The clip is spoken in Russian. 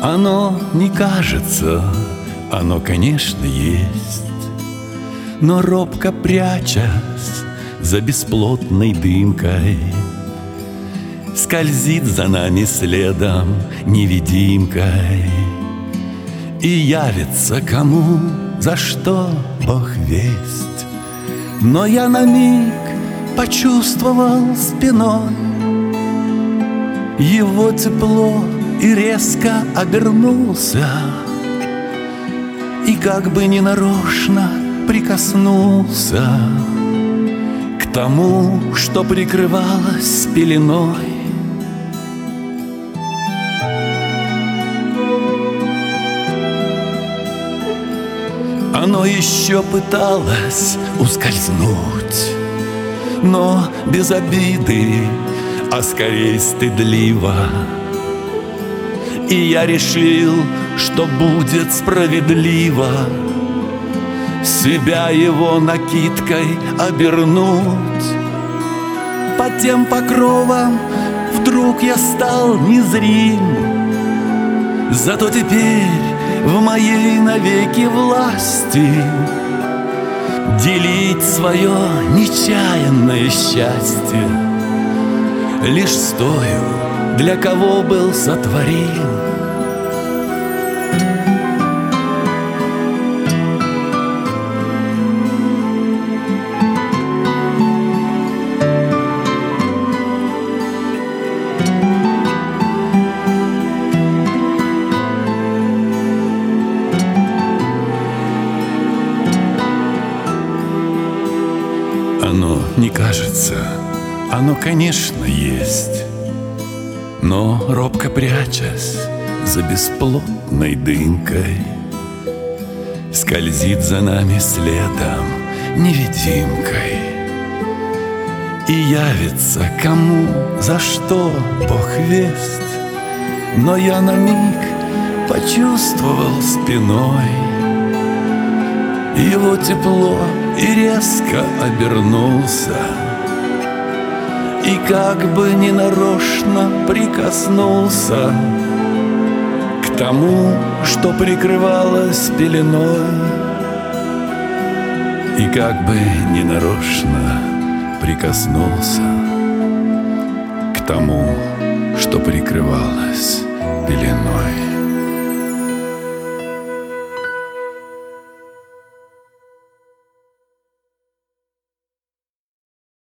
Оно не кажется, оно, конечно, есть, но робко прячась за бесплотной дымкой, скользит за нами следом невидимкой и явится кому, за что Бог весть. Но я на миг почувствовал спиной его тепло и резко обернулся, и как бы ненарочно прикоснулся к тому, что прикрывалось пеленой. Оно еще пыталось ускользнуть, но без обиды, а скорее стыдливо. И я решил, что будет справедливо себя его накидкой обернуть. Под тем покровом вдруг я стал незрим, зато теперь в моей навеки власти делить свое нечаянное счастье лишь с тою, для кого был сотворен. Оно не кажется, оно, конечно, есть, но робко прячась за бесплотной дымкой, скользит за нами следом невидимкой и явится кому, за что Бог весть. Но я на миг почувствовал спиной его тепло и резко обернулся, и как бы ненарочно прикоснулся к тому, что прикрывалось пеленой. И как бы ненарочно прикоснулся к тому, что прикрывалось пеленой.